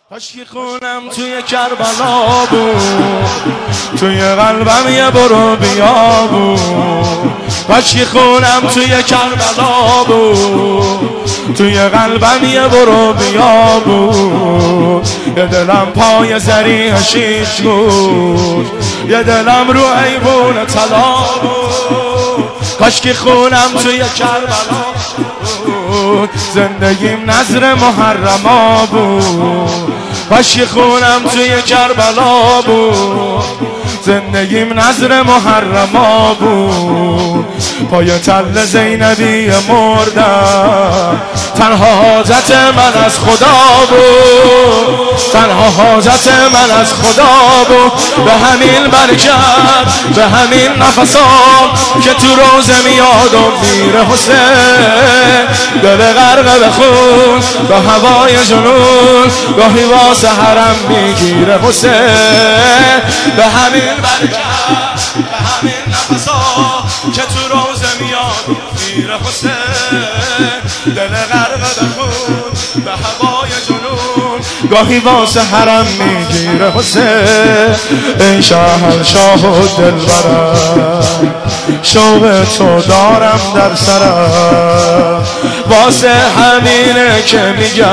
کاشکی خونم توی کربلا بود، توی قلبم یه برو بیا بود. کاشکی خونم توی کربلا بود، توی قلبم یه برو بیا بود. یه دلم پای زری شیش بود، یه دلم رو ایوون طلا بود. کاشکی خونم توی کربلا بود، زندگیم نذر محرما بود. کاشکی خونم توی کربلا بود، زندگیم نذر محرما بود. پای تل زینبی مردم، تنها حاجت من از خدا بود، تنها حاجت من از خدا بود. به همین برکت، به همین نفسام که تو روزه میادم میره حسین. دل غرق به خون، به هوای جنون، گاهی واسه حرم میگیره حسین. به همین برکت، به همین نفسام که تو روزه میاد میره حسین. دل غرق به خون، به هوای جنون، گاهی واسه حرم میگیره حسین. ای شهنشاه و دلبرم، شوق تو دارم در سرم، واسه همینه که میگم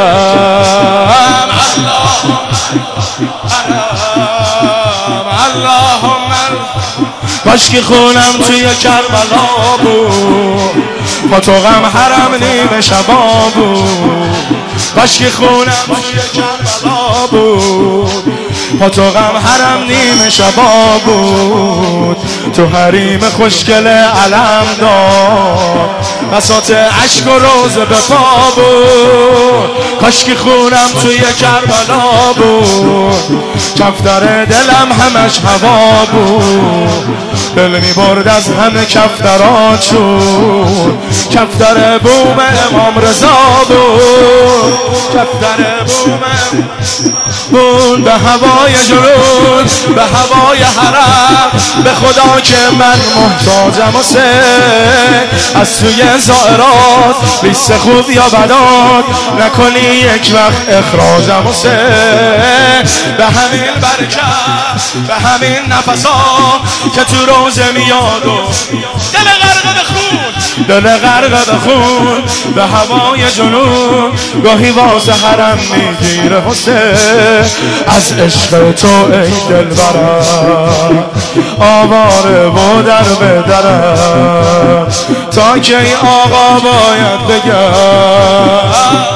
اللهم کاشکی خونم توی کربلا بود، با تو غم حرم نیمه شبا بود. کاشکی خونم توی کربلا بود، با تو غم حرم نیمه شبا بود. تو حریم خوشگل علم دار، بساط عشق و روزه به پا بود. کاشکی خونم توی کربلا بود، کفتر دلم همش هوا بود. دل میبرد از همه کفترات شد، کفتر بوم امام رضا بود. کفتر بوم بود، به هوای جنون، به هوای حرم. به خدا که من محتاجم حسین، از توی زائرات بیست خوب یا بدات، نکنی یک وقت اخراجم حسین. به همین برکت، به همین نفسام که تو روزه میاد و دل غرق به خون، دل غرق به خون، به هوای جنون، گاهی واسه حرم میگیره حسین. از عشق تو ای دلبرم، آواره و در به درم، تا که ای آقا باید بگم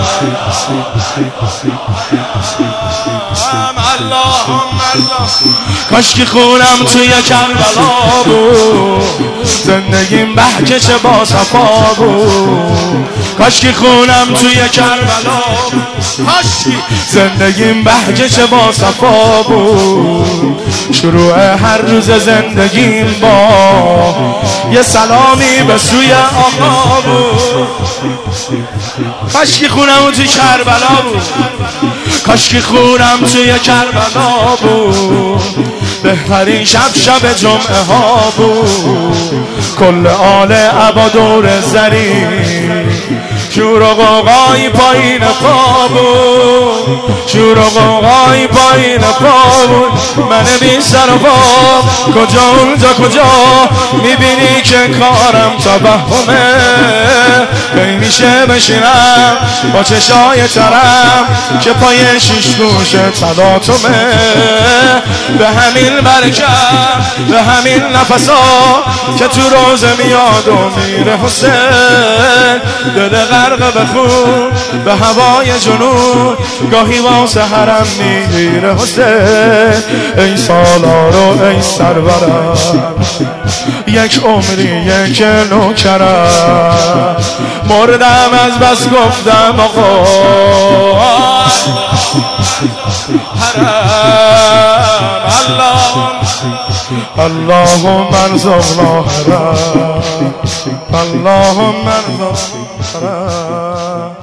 کاشکی خونم توی کربلا بود، زندگیم بهکش با صفا بود. کاشکی خونم توی کربلا بود، کاشکی زندگیم بهکش با صفا بود. شروع هر روز زندگیم با یه سلامی به سوی آقا بود. کاشکی خونم توی کربلا بود، کاشکی خونم توی کربلا بود. بهترین شب شب جمعه ها بود، کل آل عبا دور زری، شور و غوغای پایین پا بود، شور و غوغای پایین پا بود. من بی سر و پا کجا اونجا کجا، میبینی که کارم توهمه. کی میشه بشینم با چشای ترم که پای شیش گوش تلاطمه. به همین برکت، به همین نفسا که تو روزه میاد و میره حسین. دل غرق به خون، به هوای جنون، گاهی واسه حرم میگیره حسین. ای سالار و ای سرورم، یک عمری یک نوکرم، مردم از بس گفتم آقا حرم. اللهم ارزقنا حرم، اللهم ارزقنا حرم.